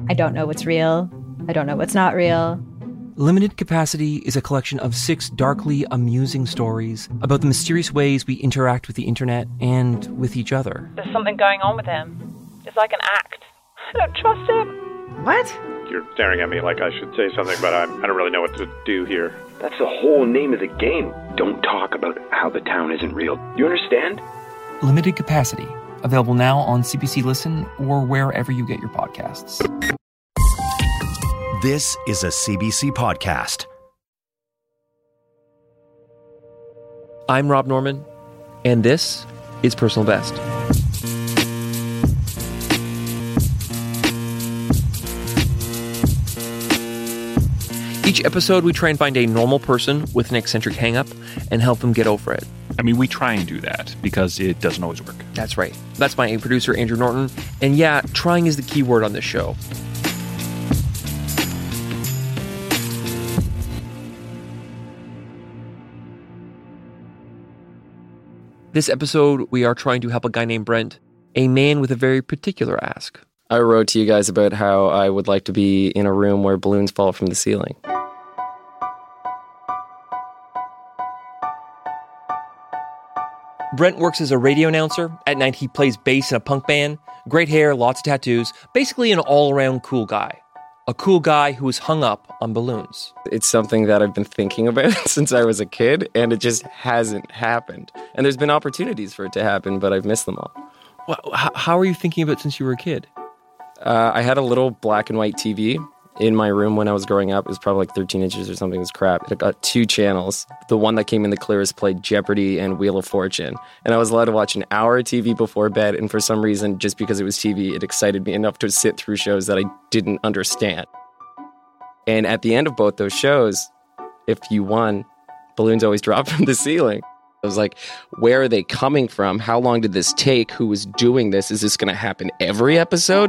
I don't know what's real. I don't know what's not real. Limited Capacity is a collection of 6 darkly amusing stories about the mysterious ways we interact with the internet and with each other. There's something going on with him. It's like an act. I don't trust him. What? You're staring at me like I should say something, but I don't really know what to do here. That's the whole name of the game. Don't talk about how the town isn't real. You understand? Limited Capacity, available now on CBC Listen or wherever you get your podcasts. This is a CBC podcast. I'm Rob Norman, and this is Personal Best. Each episode, we try and find a normal person with an eccentric hang-up and help them get over it. I mean, we try and do that because it doesn't always work. That's right. That's my producer, Andrew Norton. And yeah, trying is the key word on this show. This episode, we are trying to help a guy named Brent, a man with a very particular ask. I wrote to you guys about how I would like to be in a room where balloons fall from the ceiling. Brent works as a radio announcer. At night, he plays bass in a punk band. Great hair, lots of tattoos. Basically an all-around cool guy. A cool guy who is hung up on balloons. It's something that I've been thinking about since I was a kid, and it just hasn't happened. And there's been opportunities for it to happen, but I've missed them all. Well, how are you thinking about it since you were a kid? I had a little black and white TV in my room when I was growing up. It was probably like 13 inches or something. It was crap. It got 2 channels. The one that came in the clearest played Jeopardy and Wheel of Fortune. And I was allowed to watch an hour of TV before bed. And for some reason, just because it was TV, it excited me enough to sit through shows that I didn't understand. And at the end of both those shows, if you won, balloons always dropped from the ceiling. I was like, where are they coming from? How long did this take? Who was doing this? Is this going to happen every episode?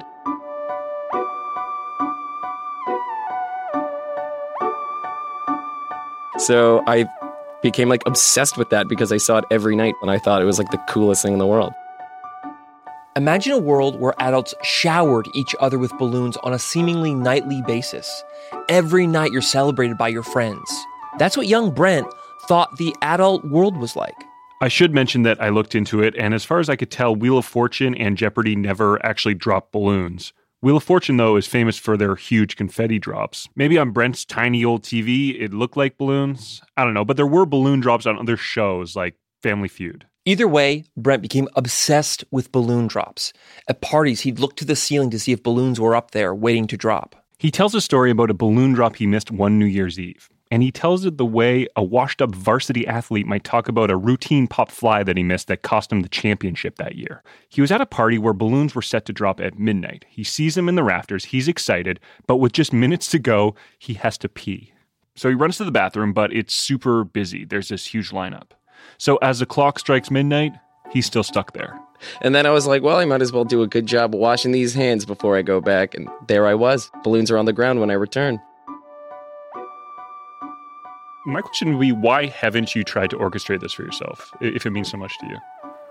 So I became like obsessed with that because I saw it every night and I thought it was like the coolest thing in the world. Imagine a world where adults showered each other with balloons on a seemingly nightly basis. Every night you're celebrated by your friends. That's what young Brent thought the adult world was like. I should mention that I looked into it, and as far as I could tell, Wheel of Fortune and Jeopardy never actually dropped balloons. Wheel of Fortune, though, is famous for their huge confetti drops. Maybe on Brent's tiny old TV, it looked like balloons. I don't know, but there were balloon drops on other shows like Family Feud. Either way, Brent became obsessed with balloon drops. At parties, he'd look to the ceiling to see if balloons were up there waiting to drop. He tells a story about a balloon drop he missed one New Year's Eve. And he tells it the way a washed-up varsity athlete might talk about a routine pop fly that he missed that cost him the championship that year. He was at a party where balloons were set to drop at midnight. He sees them in the rafters, he's excited, but with just minutes to go, he has to pee. So he runs to the bathroom, but it's super busy. There's this huge lineup. So as the clock strikes midnight, he's still stuck there. And then I was like, well, I might as well do a good job washing these hands before I go back. And there I was. Balloons are on the ground when I return. My question would be, why haven't you tried to orchestrate this for yourself, if it means so much to you?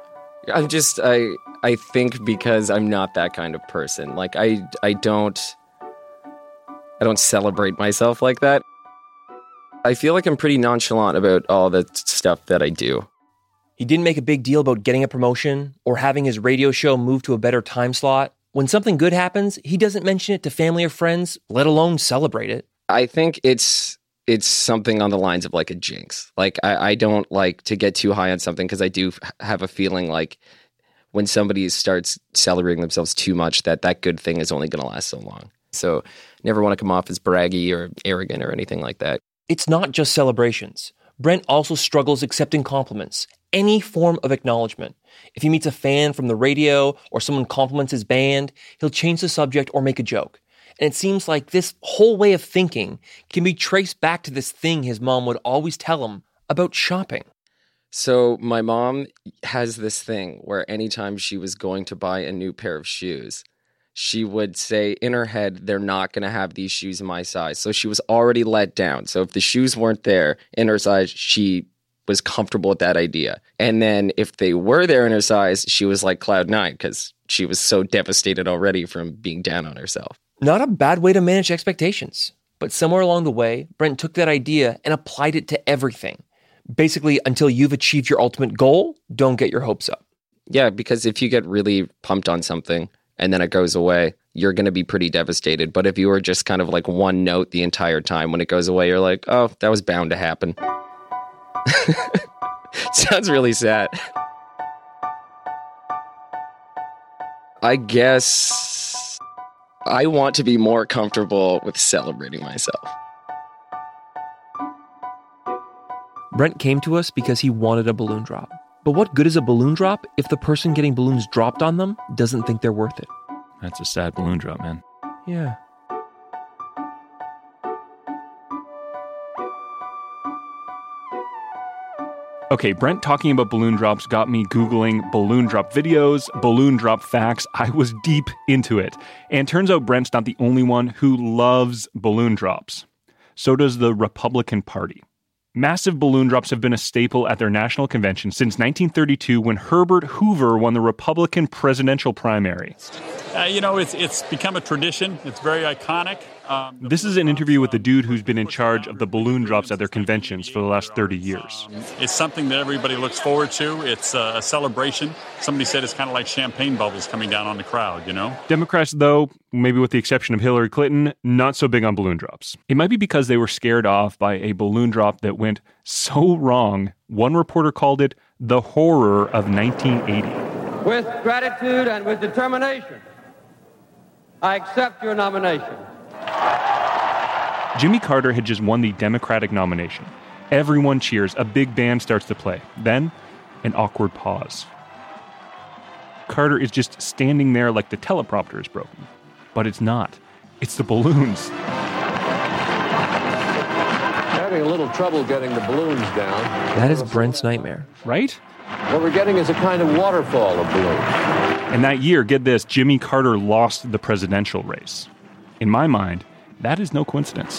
I think because I'm not that kind of person. Like, I don't celebrate myself like that. I feel like I'm pretty nonchalant about all the stuff that I do. He didn't make a big deal about getting a promotion or having his radio show move to a better time slot. When something good happens, he doesn't mention it to family or friends, let alone celebrate it. I think it's something on the lines of like a jinx. Like, I don't like to get too high on something because I do have a feeling like when somebody starts celebrating themselves too much, that good thing is only going to last so long. So never want to come off as braggy or arrogant or anything like that. It's not just celebrations. Brent also struggles accepting compliments, any form of acknowledgement. If he meets a fan from the radio or someone compliments his band, he'll change the subject or make a joke. And it seems like this whole way of thinking can be traced back to this thing his mom would always tell him about shopping. So my mom has this thing where anytime she was going to buy a new pair of shoes, she would say in her head, they're not going to have these shoes in my size. So she was already let down. So if the shoes weren't there in her size, she was comfortable with that idea. And then if they were there in her size, she was like cloud nine because she was so devastated already from being down on herself. Not a bad way to manage expectations. But somewhere along the way, Brent took that idea and applied it to everything. Basically, until you've achieved your ultimate goal, don't get your hopes up. Yeah, because if you get really pumped on something and then it goes away, you're going to be pretty devastated. But if you were just kind of like one note the entire time, when it goes away, you're like, oh, that was bound to happen. Sounds really sad. I guess I want to be more comfortable with celebrating myself. Brent came to us because he wanted a balloon drop. But what good is a balloon drop if the person getting balloons dropped on them doesn't think they're worth it? That's a sad balloon drop, man. Yeah. Okay, Brent talking about balloon drops got me Googling balloon drop videos, balloon drop facts. I was deep into it. And turns out Brent's not the only one who loves balloon drops. So does the Republican Party. Massive balloon drops have been a staple at their national convention since 1932 when Herbert Hoover won the Republican presidential primary. It's become a tradition. It's very iconic. This is an interview with the dude who's been in charge of the balloon drops at their conventions for the last 30 years. It's something that everybody looks forward to. It's a celebration. Somebody said it's kind of like champagne bubbles coming down on the crowd, you know? Democrats, though, maybe with the exception of Hillary Clinton, not so big on balloon drops. It might be because they were scared off by a balloon drop that went so wrong, one reporter called it the horror of 1980. With gratitude and with determination, I accept your nomination. Jimmy Carter had just won the Democratic nomination. Everyone cheers. A big band starts to play. Then, an awkward pause. Carter is just standing there like the teleprompter is broken. But it's not. It's the balloons. Having a little trouble getting the balloons down. That is Brent's nightmare. Right? What we're getting is a kind of waterfall of balloons. And that year, get this, Jimmy Carter lost the presidential race. In my mind, that is no coincidence.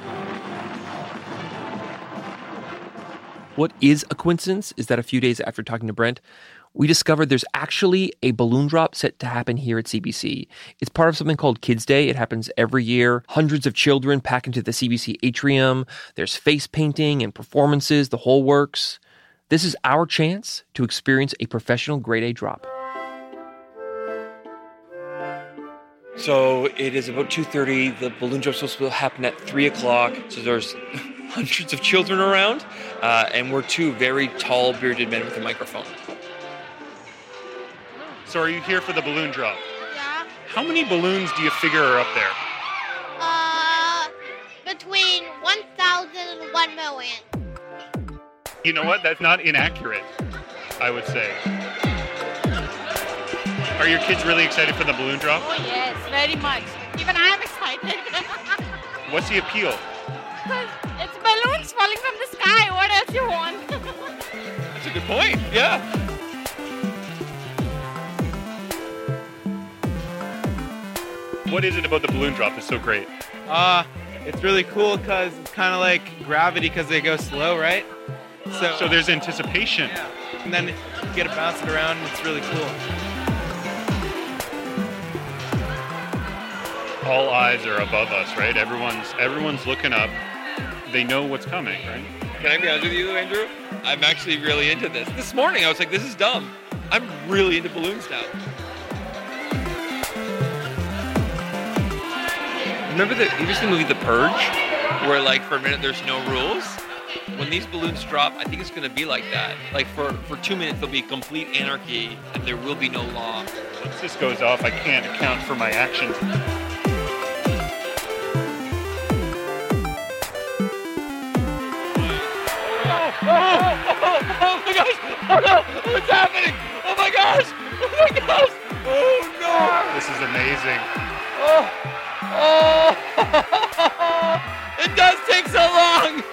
What is a coincidence is that a few days after talking to Brent, we discovered there's actually a balloon drop set to happen here at CBC. It's part of something called Kids Day. It happens every year. Hundreds of children pack into the CBC atrium. There's face painting and performances, the whole works. This is our chance to experience a professional grade A drop. So it is about 2:30. The balloon drop is supposed to happen at 3 o'clock. So there's hundreds of children around. And we're two very tall, bearded men with a microphone. So are you here for the balloon drop? Yeah. How many balloons do you figure are up there? Between 1,000 and 1 million. You know what? That's not inaccurate, I would say. Are your kids really excited for the balloon drop? Oh, yes, very much. Even I am excited. What's the appeal? It's balloons falling from the sky. What else you want? That's a good point. Yeah. What is it about the balloon drop that's so great? It's really cool because it's kind of like gravity because they go slow, right? So there's anticipation. Yeah. And then you get to bounce it around and it's really cool. All eyes are above us, right? Everyone's looking up. They know what's coming, right? Can I be honest with you, Andrew? I'm actually really into this. This morning I was like, this is dumb. I'm really into balloons now. Remember have you seen the movie The Purge? Where like for a minute there's no rules? When these balloons drop, I think it's going to be like that. Like for 2 minutes there'll be complete anarchy and there will be no law. Once this goes off, I can't account for my actions. Oh my gosh! Oh no! What's happening? Oh my gosh! Oh my gosh! Oh no! This is amazing. Oh! It does take so long!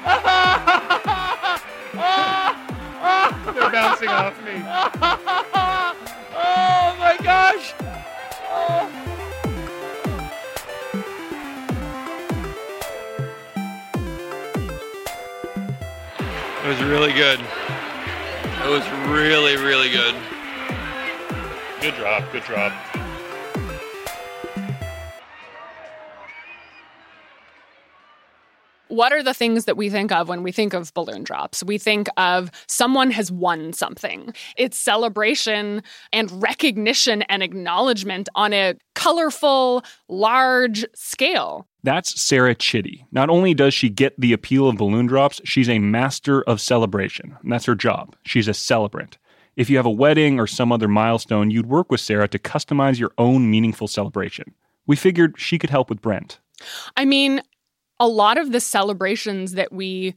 They're bouncing off me. Oh my gosh! Oh. It was really good. It was really, really good. Good drop, good drop. What are the things that we think of when we think of balloon drops? We think of someone has won something. It's celebration and recognition and acknowledgement on a colorful, large scale. That's Sarah Chitty. Not only does she get the appeal of balloon drops, she's a master of celebration. And that's her job. She's a celebrant. If you have a wedding or some other milestone, you'd work with Sarah to customize your own meaningful celebration. We figured she could help with Brent. I mean, a lot of the celebrations that we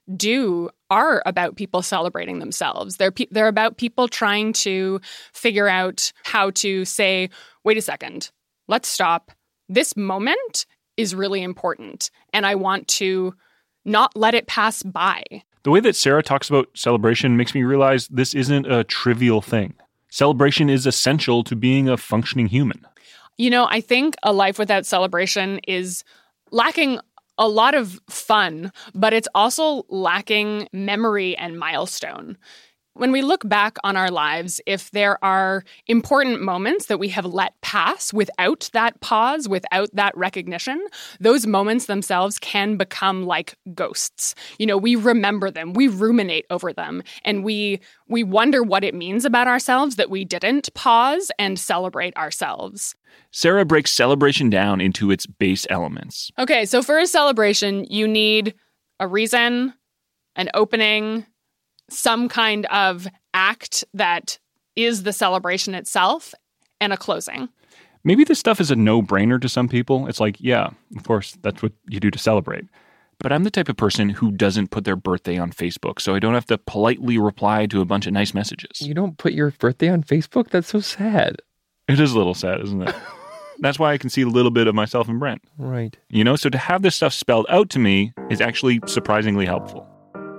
do are about people celebrating themselves. They're about people trying to figure out how to say, wait a second, let's stop. This moment is really important, and I want to not let it pass by. The way that Sarah talks about celebration makes me realize this isn't a trivial thing. Celebration is essential to being a functioning human. You know, I think a life without celebration is lacking a lot of fun, but it's also lacking memory and milestone. When we look back on our lives, if there are important moments that we have let pass without that pause, without that recognition, those moments themselves can become like ghosts. You know, we remember them, we ruminate over them, and we wonder what it means about ourselves that we didn't pause and celebrate ourselves. Sarah breaks celebration down into its base elements. Okay, so for a celebration, you need a reason, an opening, some kind of act that is the celebration itself, and a closing. Maybe this stuff is a no-brainer to some people. It's like, yeah, of course, that's what you do to celebrate. But I'm the type of person who doesn't put their birthday on Facebook, so I don't have to politely reply to a bunch of nice messages. You don't put your birthday on Facebook? That's so sad. It is a little sad, isn't it? That's why I can see a little bit of myself in Brent. Right. You know, so to have this stuff spelled out to me is actually surprisingly helpful.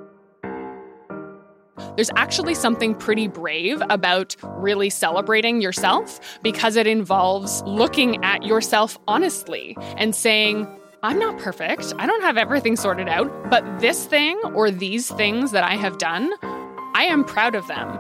There's actually something pretty brave about really celebrating yourself because it involves looking at yourself honestly and saying, I'm not perfect. I don't have everything sorted out, but this thing or these things that I have done, I am proud of them.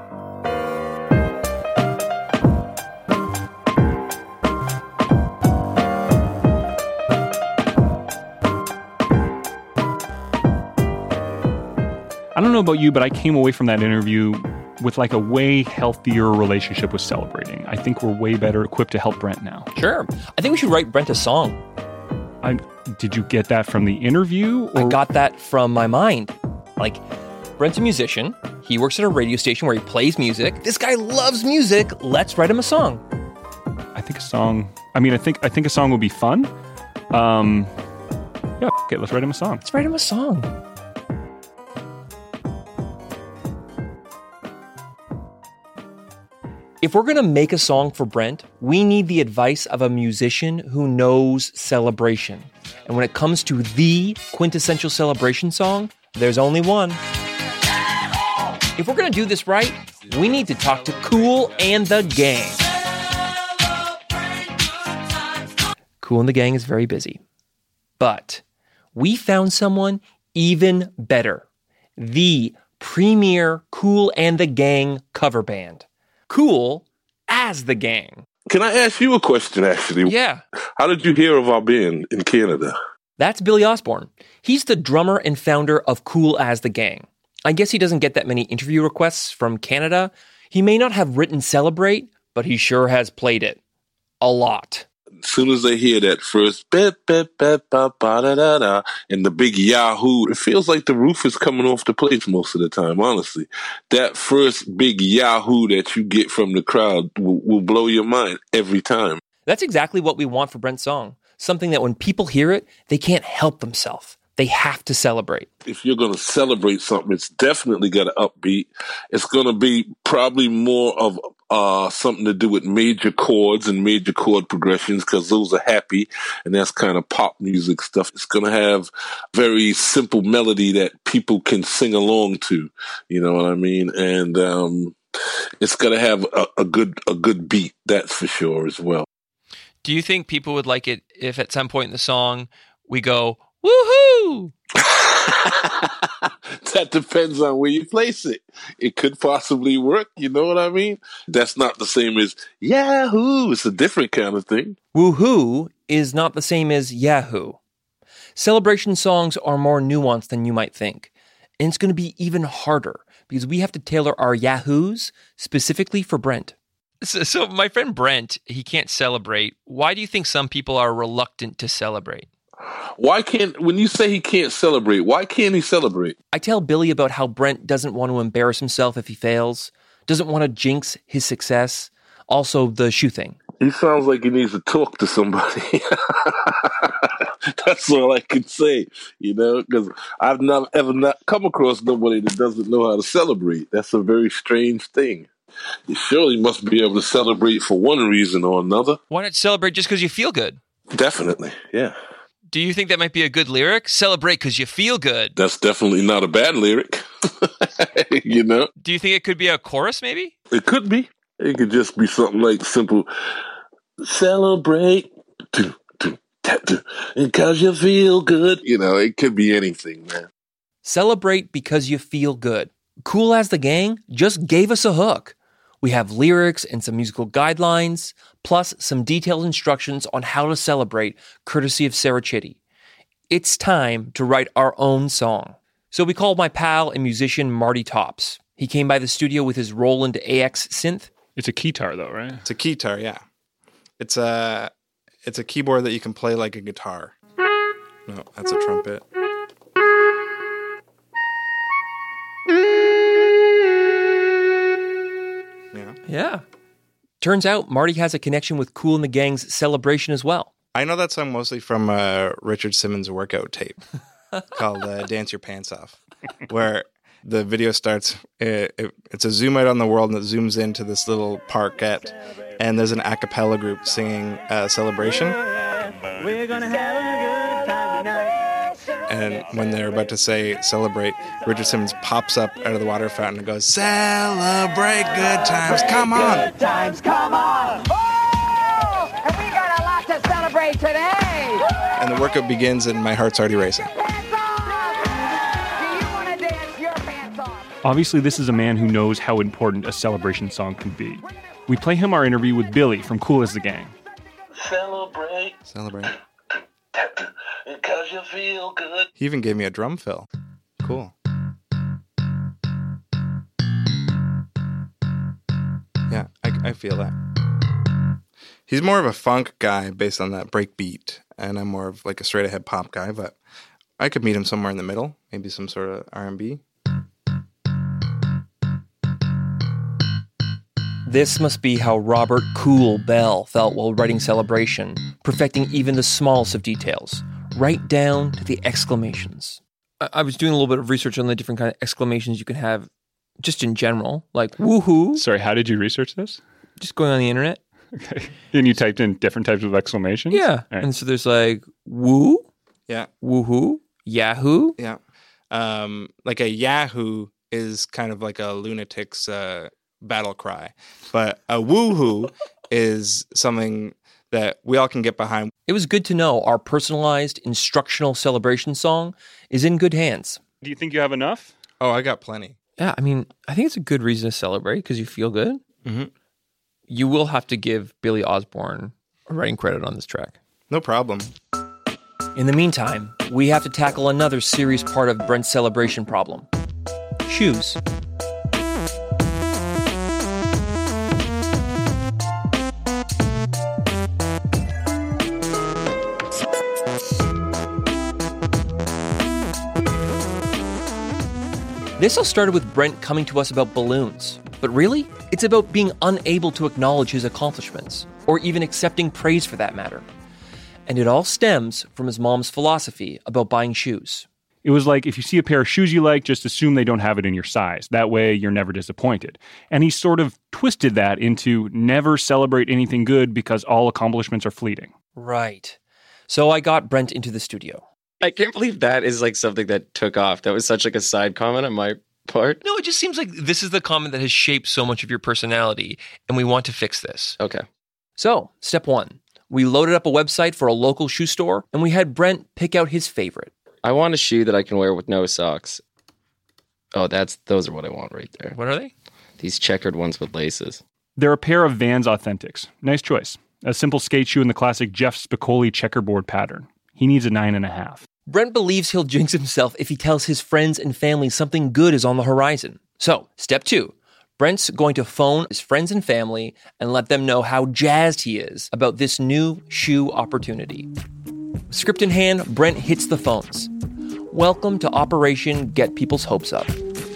I don't know about you, but I came away from that interview with like a way healthier relationship with celebrating. I think we're way better equipped to help Brent now. Sure. I think we should write Brent a song. Did you get that from the interview? Or? I got that from my mind. Like, Brent's a musician. He works at a radio station where he plays music. This guy loves music. Let's write him a song. I think a song would be fun. Yeah, okay, let's write him a song. Let's write him a song. If we're going to make a song for Brent, we need the advice of a musician who knows celebration. And when it comes to the quintessential celebration song, there's only one. If we're going to do this right, we need to talk to Kool and the Gang. Kool and the Gang is very busy. But we found someone even better. The premier Kool and the Gang cover band. Kool as the Gang. Can I ask you a question, actually? Yeah. How did you hear of our band in Canada? That's Billy Osborne. He's the drummer and founder of Kool as the Gang. I guess he doesn't get that many interview requests from Canada. He may not have written Celebrate, but he sure has played it. A lot. As soon as they hear that first ba-da-da-da, and the big Yahoo, it feels like the roof is coming off the place most of the time, honestly. That first big Yahoo that you get from the crowd will blow your mind every time. That's exactly what we want for Brent's song. Something that when people hear it, they can't help themselves. They have to celebrate. If you're going to celebrate something, it's definitely got an upbeat. It's going to be probably more of something to do with major chords and major chord progressions, because those are happy, and that's kind of pop music stuff. It's going to have very simple melody that people can sing along to, you know what I mean? And it's going to have a good beat, that's for sure as well. Do you think people would like it if at some point in the song we go, woohoo? That depends on where you place it. It could possibly work, you know what I mean? That's not the same as Yahoo. It's a different kind of thing. Woohoo is not the same as Yahoo. Celebration songs are more nuanced than you might think. And it's going to be even harder because we have to tailor our yahoos specifically for Brent. So my friend Brent, he can't celebrate. Why do you think some people are reluctant to celebrate? When you say he can't celebrate, why can't he celebrate? I tell Billy about how Brent doesn't want to embarrass himself if he fails, doesn't want to jinx his success. Also, the shoe thing. He sounds like he needs to talk to somebody. That's all I can say, because I've not come across nobody that doesn't know how to celebrate. That's a very strange thing. You surely must be able to celebrate for one reason or another. Why not celebrate just because you feel good? Definitely, yeah. Do you think that might be a good lyric? Celebrate because you feel good. That's definitely not a bad lyric. Do you think it could be a chorus, maybe? It could be. It could just be something like simple, celebrate, because you feel good. It could be anything, man. Celebrate because you feel good. Kool as the Gang just gave us a hook. We have lyrics and some musical guidelines, plus some detailed instructions on how to celebrate, courtesy of Sarah Chitty. It's time to write our own song. So we called my pal and musician Marty Tops. He came by the studio with his Roland AX synth. It's a keytar, though, right? It's a keytar, yeah. It's a keyboard that you can play like a guitar. No, that's a trumpet. Yeah. Turns out Marty has a connection with Kool and the Gang's Celebration as well. I know that song mostly from Richard Simmons' workout tape called Dance Your Pants Off, where the video starts, it's a zoom out on the world and it zooms into this little parkette, and there's an a cappella group singing Celebration. We're gonna have a good time tonight. And when they're about to say celebrate, Richard Simmons pops up out of the water fountain and goes, celebrate good times, come on. Good times, come on. Oh, and we got a lot to celebrate today. And the workout begins and my heart's already racing. Obviously, this is a man who knows how important a celebration song can be. We play him our interview with Billy from Kool as the Gang. Celebrate. Because you feel good. He even gave me a drum fill. Cool. Yeah, I feel that. He's more of a funk guy based on that break beat, and I'm more of like a straight ahead pop guy, but I could meet him somewhere in the middle, maybe some sort of R&B. This must be how Robert Kool Bell felt while writing Celebration, perfecting even the smallest of details, right down to the exclamations. I was doing a little bit of research on the different kind of exclamations you can have just in general, like woohoo. Sorry, how did you research this? Just going on the internet. Okay. And you typed in different types of exclamations? Yeah. Right. And so there's like woo. Yeah. Woohoo. Yahoo. Yeah. Like a Yahoo is kind of like a lunatic's battle cry. But a woohoo is something that we all can get behind. It was good to know our personalized instructional celebration song is in good hands. Do you think you have enough? Oh, I got plenty. Yeah, I mean, I think it's a good reason to celebrate because you feel good. Mm-hmm. You will have to give Billy Osborne a writing credit on this track. No problem. In the meantime, we have to tackle another serious part of Brent's celebration problem. Shoes. This all started with Brent coming to us about balloons. But really, it's about being unable to acknowledge his accomplishments, or even accepting praise for that matter. And it all stems from his mom's philosophy about buying shoes. It was like, if you see a pair of shoes you like, just assume they don't have it in your size. That way, you're never disappointed. And he sort of twisted that into never celebrate anything good because all accomplishments are fleeting. Right. So I got Brent into the studio. I can't believe that is like something that took off. That was such like a side comment on my part. No, it just seems like this is the comment that has shaped so much of your personality, and we want to fix this. Okay. So, step one. We loaded up a website for a local shoe store, and we had Brent pick out his favorite. I want a shoe that I can wear with no socks. Oh, those are what I want right there. What are they? These checkered ones with laces. They're a pair of Vans Authentics. Nice choice. A simple skate shoe in the classic Jeff Spicoli checkerboard pattern. He needs a 9.5. Brent believes he'll jinx himself if he tells his friends and family something good is on the horizon. So, step 2. Brent's going to phone his friends and family and let them know how jazzed he is about this new shoe opportunity. Script in hand, Brent hits the phones. Welcome to Operation Get People's Hopes Up.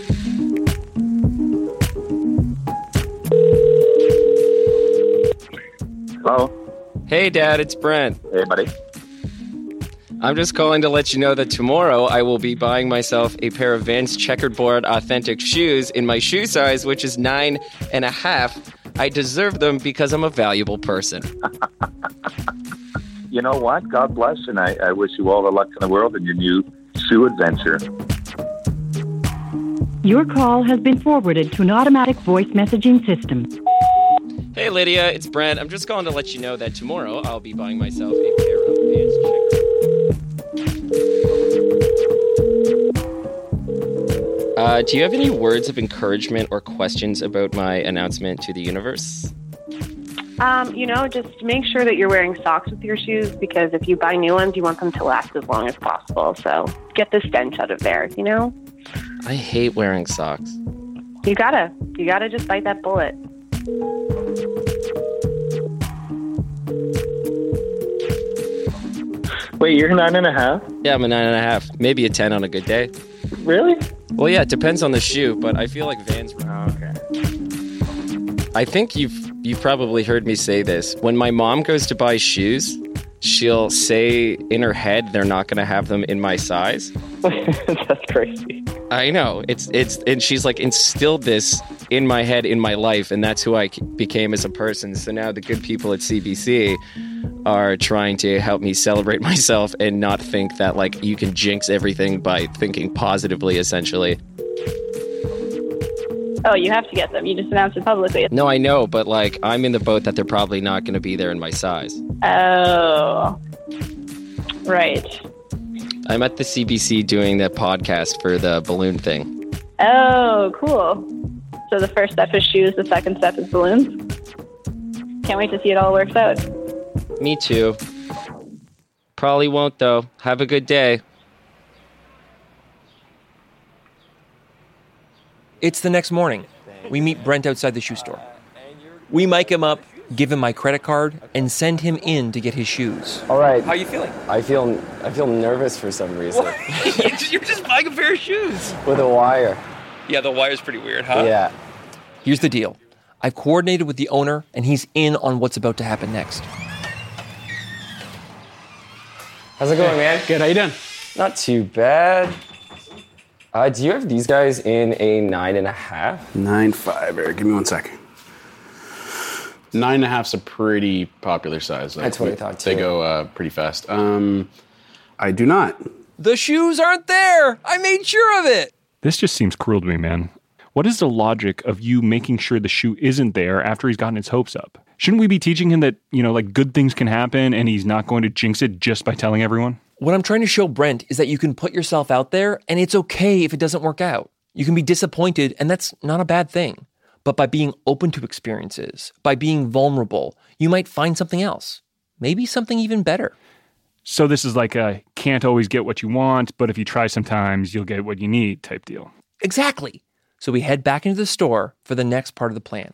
Hello? Hey, Dad, it's Brent. Hey, buddy. I'm just calling to let you know that tomorrow I will be buying myself a pair of Vans checkerboard authentic shoes in my shoe size, which is 9.5. I deserve them because I'm a valuable person. You know what? God bless, and I wish you all the luck in the world in your new shoe adventure. Your call has been forwarded to an automatic voice messaging system. Hey, Lydia, it's Brent. I'm just calling to let you know that tomorrow I'll be buying myself a pair of Vans checkerboard. Do you have any words of encouragement or questions about my announcement to the universe? Just make sure that you're wearing socks with your shoes, because if you buy new ones, you want them to last as long as possible. So get the stench out of there, I hate wearing socks. You gotta just bite that bullet. Wait, you're 9.5? Yeah, I'm a 9.5. Maybe a 10 on a good day. Really? Well, yeah, it depends on the shoe, but I feel like Vans... Oh, okay. I think you've probably heard me say this. When my mom goes to buy shoes, she'll say in her head they're not going to have them in my size. That's crazy. I know. And she's like instilled this in my head, in my life, and that's who I became as a person. So now the good people at CBC are trying to help me celebrate myself and not think that like you can jinx everything by thinking positively, essentially. Oh, you have to get them. You just announced it publicly. No, I know, but like I'm in the boat that they're probably not going to be there in my size. Oh, right. I'm at the CBC doing the podcast for the balloon thing. Oh, cool. So the first step is shoes, the second step is balloons. Can't wait to see it all works out. Me too. Probably won't, though. Have a good day. It's the next morning. We meet Brent outside the shoe store. We mic him up, give him my credit card, and send him in to get his shoes. All right. How are you feeling? I feel nervous for some reason. You're just buying a pair of shoes. With a wire. Yeah, the wire's pretty weird, huh? Yeah. Here's the deal. I've coordinated with the owner, and he's in on what's about to happen next. How's it going, man? Good, how you doing? Not too bad. Do you have these guys in a 9.5? 9.5, Eric. Give me 1 second. 9.5's a pretty popular size. That's what I thought, too. They go pretty fast. I do not. The shoes aren't there! I made sure of it! This just seems cruel to me, man. What is the logic of you making sure the shoe isn't there after he's gotten his hopes up? Shouldn't we be teaching him that, good things can happen and he's not going to jinx it just by telling everyone? What I'm trying to show Brent is that you can put yourself out there and it's okay if it doesn't work out. You can be disappointed and that's not a bad thing. But by being open to experiences, by being vulnerable, you might find something else. Maybe something even better. So this is like a can't always get what you want, but if you try sometimes, you'll get what you need type deal. Exactly. So we head back into the store for the next part of the plan.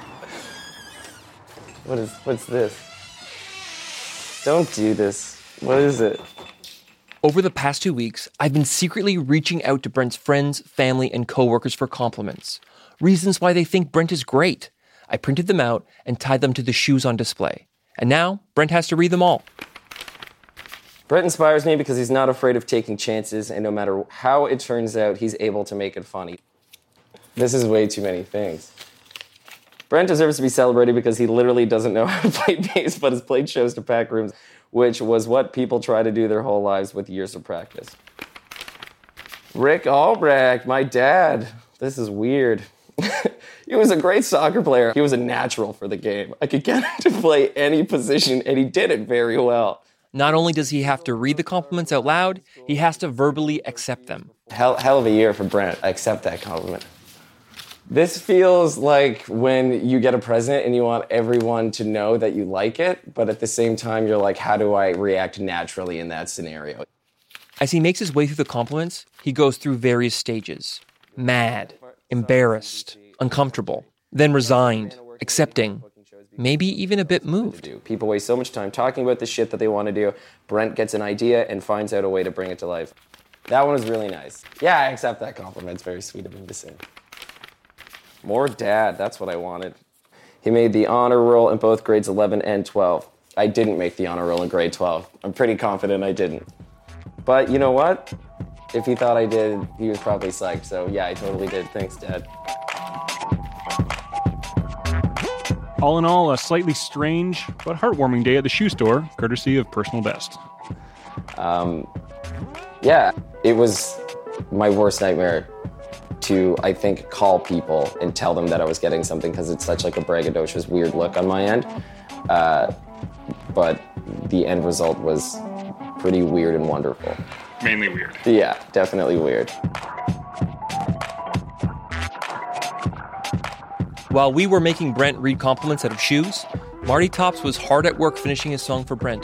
What's this? Don't do this. What is it? Over the past 2 weeks, I've been secretly reaching out to Brent's friends, family, and coworkers for compliments. Reasons why they think Brent is great. I printed them out and tied them to the shoes on display. And now, Brent has to read them all. Brent inspires me because he's not afraid of taking chances, and no matter how it turns out, he's able to make it funny. This is way too many things. Brent deserves to be celebrated because he literally doesn't know how to play bass, but has played shows to pack rooms, which was what people try to do their whole lives with years of practice. Rick Albrecht, my dad. This is weird. He was a great soccer player. He was a natural for the game. I could get him to play any position, and he did it very well. Not only does he have to read the compliments out loud, he has to verbally accept them. Hell of a year for Brent. I accept that compliment. This feels like when you get a present and you want everyone to know that you like it, but at the same time, you're like, how do I react naturally in that scenario? As he makes his way through the compliments, he goes through various stages. Mad, embarrassed, uncomfortable, then resigned, accepting, maybe even a bit moved. People waste so much time talking about the shit that they want to do. Brent gets an idea and finds out a way to bring it to life. That one was really nice. Yeah, I accept that compliment. It's very sweet of him to say. More dad, that's what I wanted. He made the honor roll in both grades 11 and 12. I didn't make the honor roll in grade 12. I'm pretty confident I didn't. But you know what? If he thought I did, he was probably psyched. So yeah, I totally did. Thanks, Dad. All in all, a slightly strange but heartwarming day at the shoe store, courtesy of Personal Best. Yeah, it was my worst nightmare to, I think, call people and tell them that I was getting something because it's such like a braggadocious, weird look on my end. But the end result was pretty weird and wonderful. Mainly weird. Yeah, definitely weird. While we were making Brent read compliments out of shoes, Marty Tops was hard at work finishing his song for Brent.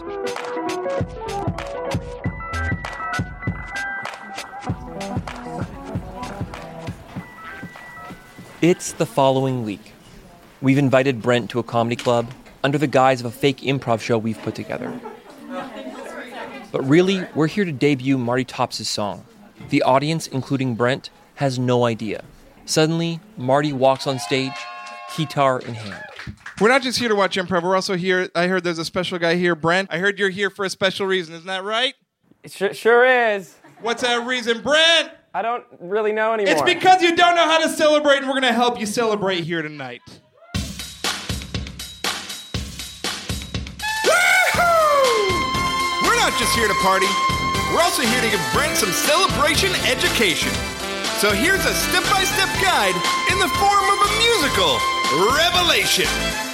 It's the following week. We've invited Brent to a comedy club under the guise of a fake improv show we've put together. But really, we're here to debut Marty Tops' song. The audience, including Brent, has no idea. Suddenly, Marty walks on stage, guitar in hand. We're not just here to watch improv. We're also here. I heard there's a special guy here, Brent. I heard you're here for a special reason. Isn't that right? It sure is. What's that reason, Brent? I don't really know anymore. It's because you don't know how to celebrate, and we're going to help you celebrate here tonight. We're not just here to party. We're also here to give Brent some celebration education. So here's a step-by-step guide in the form of a musical revelation.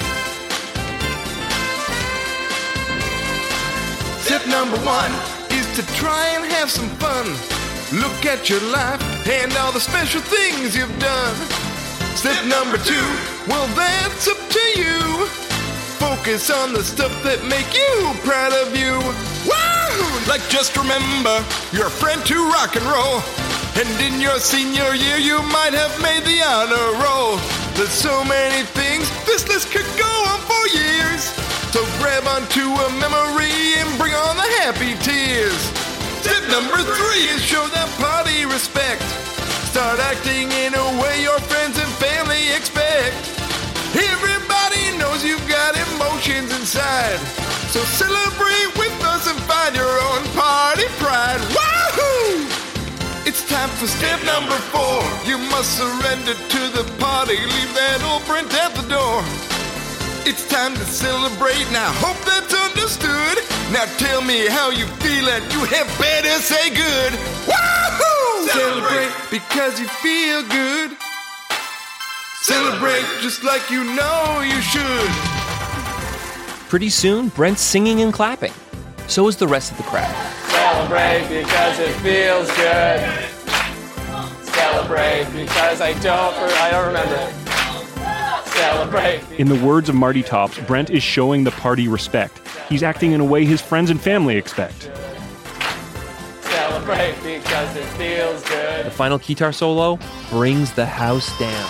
Step number 1 is to try and have some fun. Look at your life and all the special things you've done. Step number 2, well, that's up to you. Focus on the stuff that make you proud of you. Woo! Like just remember, you're a friend to rock and roll. And in your senior year, you might have made the honor roll. There's so many things, this list could go on for years. So grab onto a memory and bring on the happy tears. Step number 3 is show that party respect. Start acting in a way your friends and family expect. Everybody knows you've got emotions inside. So celebrate with us and find your own party pride. Woohoo! It's time for step number 4. You must surrender to the party. Leave that old Brent at the door. It's time to celebrate. Now hope that's understood. Now tell me how you feel and you had better say good. Woohoo! Celebrate because you feel good. Celebrate just like you know you should. Pretty soon, Brent's singing and clapping. So is the rest of the crowd. Celebrate because it feels good. Celebrate because I don't remember. Celebrate. In the words of Marty Tops, Brent is showing the party respect. He's acting in a way his friends and family expect. Celebrate because it feels good. The final guitar solo brings the house down.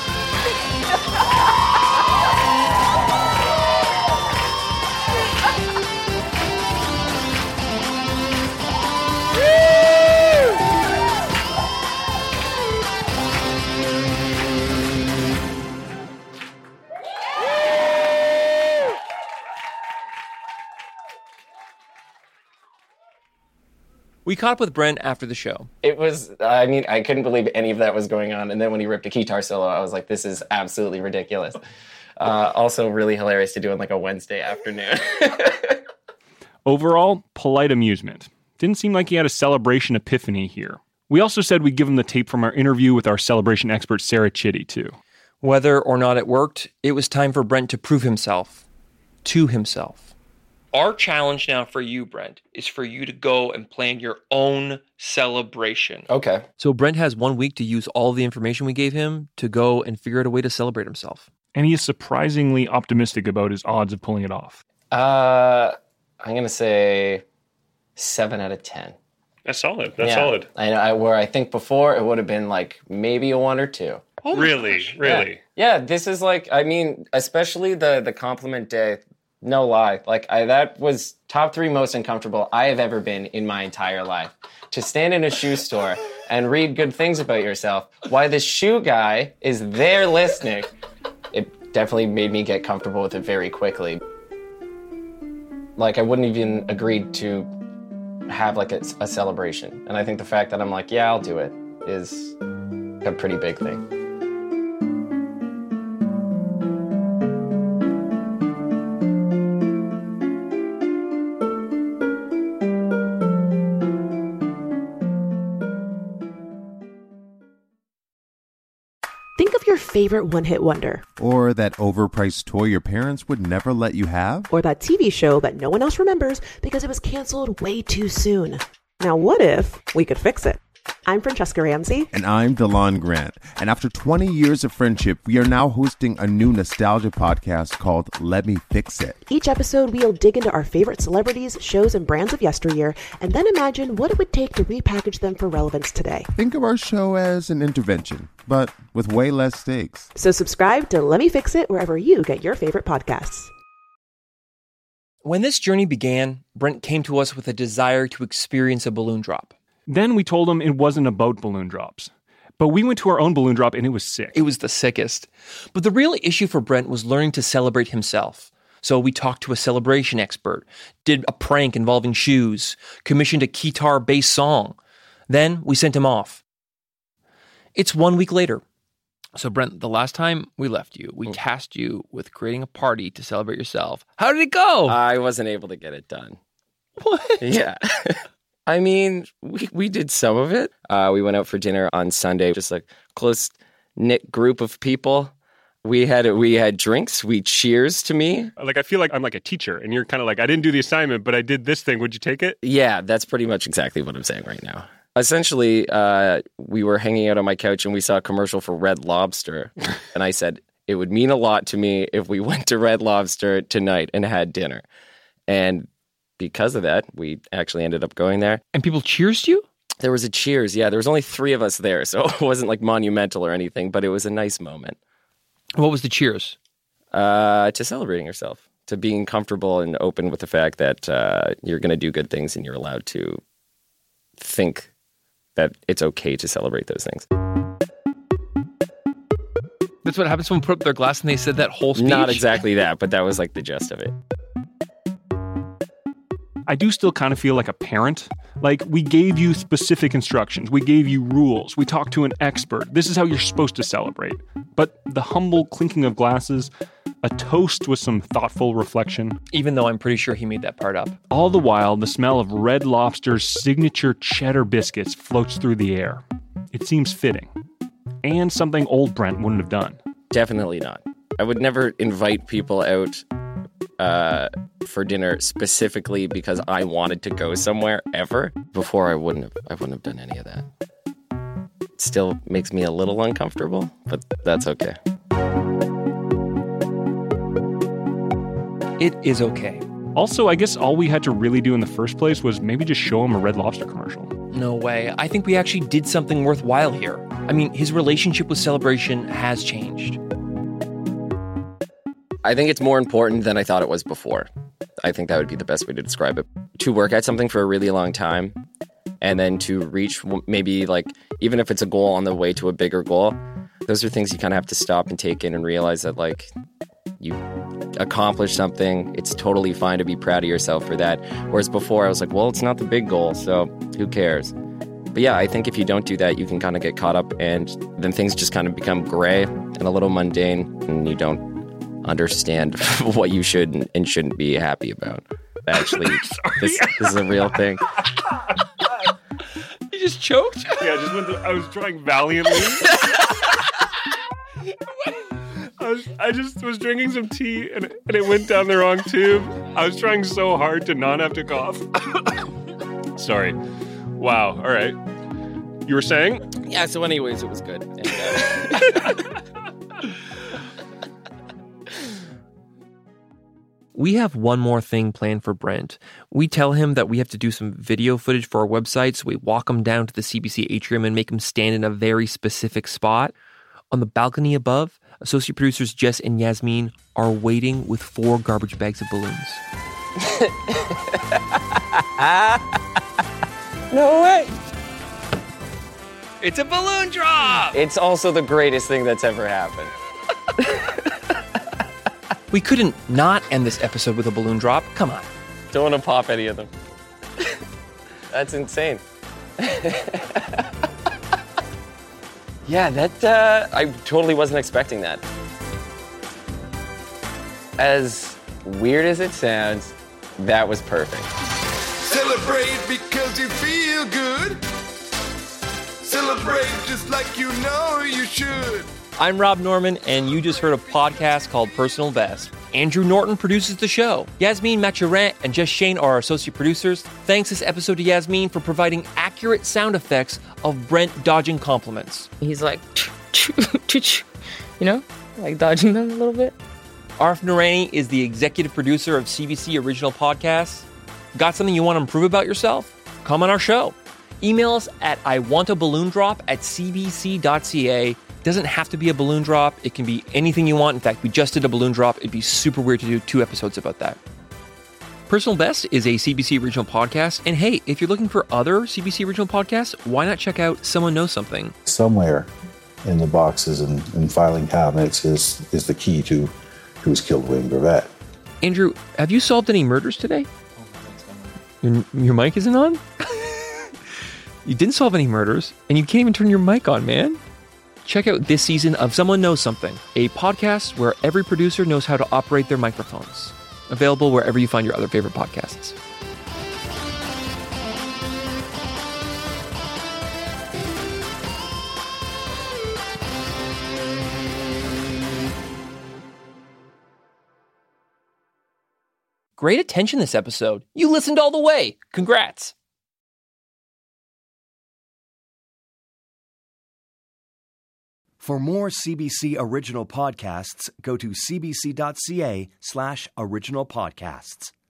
We caught up with Brent after the show. It was, I couldn't believe any of that was going on. And then when he ripped a guitar solo, I was like, this is absolutely ridiculous. Also really hilarious to do on like a Wednesday afternoon. Overall, polite amusement. Didn't seem like he had a celebration epiphany here. We also said we'd give him the tape from our interview with our celebration expert, Sarah Chitty, too. Whether or not it worked, it was time for Brent to prove himself. To himself. Our challenge now for you, Brent, is for you to go and plan your own celebration. Okay. So Brent has 1 week to use all the information we gave him to go and figure out a way to celebrate himself. And he is surprisingly optimistic about his odds of pulling it off. I'm going to say 7 out of 10. That's solid. That's solid. Where I think before it would have been like maybe a 1 or 2. Oh, really? Yeah, this is like, I mean, especially the compliment day, no lie. Like, that was top 3 most uncomfortable I have ever been in my entire life. To stand in a shoe store and read good things about yourself while the shoe guy is there listening, it definitely made me get comfortable with it very quickly. Like, I wouldn't even agreed to have like a celebration. And I think the fact that I'm like, yeah, I'll do it is a pretty big thing. Think of your favorite one-hit wonder. Or that overpriced toy your parents would never let you have. Or that TV show that no one else remembers because it was canceled way too soon. Now what if we could fix it? I'm Francesca Ramsey. And I'm DeLon Grant. And after 20 years of friendship, we are now hosting a new nostalgia podcast called Let Me Fix It. Each episode, we'll dig into our favorite celebrities, shows, and brands of yesteryear, and then imagine what it would take to repackage them for relevance today. Think of our show as an intervention, but with way less stakes. So subscribe to Let Me Fix It wherever you get your favorite podcasts. When this journey began, Brent came to us with a desire to experience a balloon drop. Then we told him it wasn't about balloon drops. But we went to our own balloon drop and it was sick. It was the sickest. But the real issue for Brent was learning to celebrate himself. So we talked to a celebration expert, did a prank involving shoes, commissioned a guitar-based song. Then we sent him off. It's 1 week later. So Brent, the last time we left you, we tasked you with creating a party to celebrate yourself. How did it go? I wasn't able to get it done. What? Yeah. I mean, we did some of it. We went out for dinner on Sunday, just like close-knit group of people. We had drinks. We cheers to me. Like, I feel like I'm like a teacher, and you're kind of like, I didn't do the assignment, but I did this thing. Would you take it? Yeah, that's pretty much exactly what I'm saying right now. Essentially, we were hanging out on my couch, and we saw a commercial for Red Lobster. And I said, it would mean a lot to me if we went to Red Lobster tonight and had dinner. And because of that, we actually ended up going there. And people cheersed you? There was a cheers, yeah. There was only 3 of us there, so it wasn't like monumental or anything, but it was a nice moment. What was the cheers? To celebrating yourself, to being comfortable and open with the fact that you're going to do good things and you're allowed to think that it's okay to celebrate those things. That's what happens when people put up their glass and they said that whole speech? Not exactly that, but that was like the gist of it. I do still kind of feel like a parent. Like, we gave you specific instructions. We gave you rules. We talked to an expert. This is how you're supposed to celebrate. But the humble clinking of glasses, a toast with some thoughtful reflection. Even though I'm pretty sure he made that part up. All the while, the smell of Red Lobster's signature cheddar biscuits floats through the air. It seems fitting. And something old Brent wouldn't have done. Definitely not. I would never invite people out for dinner specifically because I wanted to go somewhere ever. Before I wouldn't have done any of that. It still makes me a little uncomfortable, but that's okay. It is okay. Also, I guess all we had to really do in the first place was maybe just show him a Red Lobster commercial. No way. I think we actually did something worthwhile here. I mean, his relationship with celebration has changed. I think it's more important than I thought it was before. I think that would be the best way to describe it. To work at something for a really long time and then to reach maybe like, even if it's a goal on the way to a bigger goal, those are things you kind of have to stop and take in and realize that like you accomplished something. It's totally fine to be proud of yourself for that. Whereas before I was like, well, it's not the big goal, so who cares? But yeah, I think if you don't do that, you can kind of get caught up and then things just kind of become gray and a little mundane and you don't understand what you should and shouldn't be happy about. Actually, this is a real thing. You just choked? Yeah, I was trying valiantly. I just was drinking some tea and it went down the wrong tube. I was trying so hard to not have to cough. Sorry. Wow. All right. You were saying? Yeah, so anyways, it was good. And, We have one more thing planned for Brent. We tell him that we have to do some video footage for our website, so we walk him down to the CBC atrium and make him stand in a very specific spot. On the balcony above, associate producers Jess and Yasmin are waiting with 4 garbage bags of balloons. No way. It's a balloon drop! It's also the greatest thing that's ever happened. We couldn't not end this episode with a balloon drop. Come on. Don't want to pop any of them. That's insane. Yeah, that, I totally wasn't expecting that. As weird as it sounds, that was perfect. Celebrate because you feel good. Celebrate just like you know you should. I'm Rob Norman, and you just heard a podcast called Personal Best. Andrew Norton produces the show. Yasmin Mathurin and Jess Shane are our associate producers. Thanks this episode to Yasmin for providing accurate sound effects of Brent dodging compliments. He's like, you know, like dodging them a little bit. Arf Noorani is the executive producer of CBC Original Podcasts. Got something you want to improve about yourself? Come on our show. Email us at iwantaballoondrop@cbc.ca. Doesn't have to be a balloon drop. It can be anything you want. In fact, we just did a balloon drop. It'd be super weird to do 2 episodes about that. Personal Best is a CBC Original podcast. And hey, if you're looking for other CBC Original podcasts, why not check out Someone Knows Something? Somewhere in the boxes and filing cabinets is the key to who's killed Wayne Gravatt. Andrew, have you solved any murders today? Your mic isn't on? You didn't solve any murders, and you can't even turn your mic on, man. Check out this season of Someone Knows Something, a podcast where every producer knows how to operate their microphones. Available wherever you find your other favorite podcasts. Great attention this episode. You listened all the way. Congrats. For more CBC Original Podcasts, go to cbc.ca/original podcasts.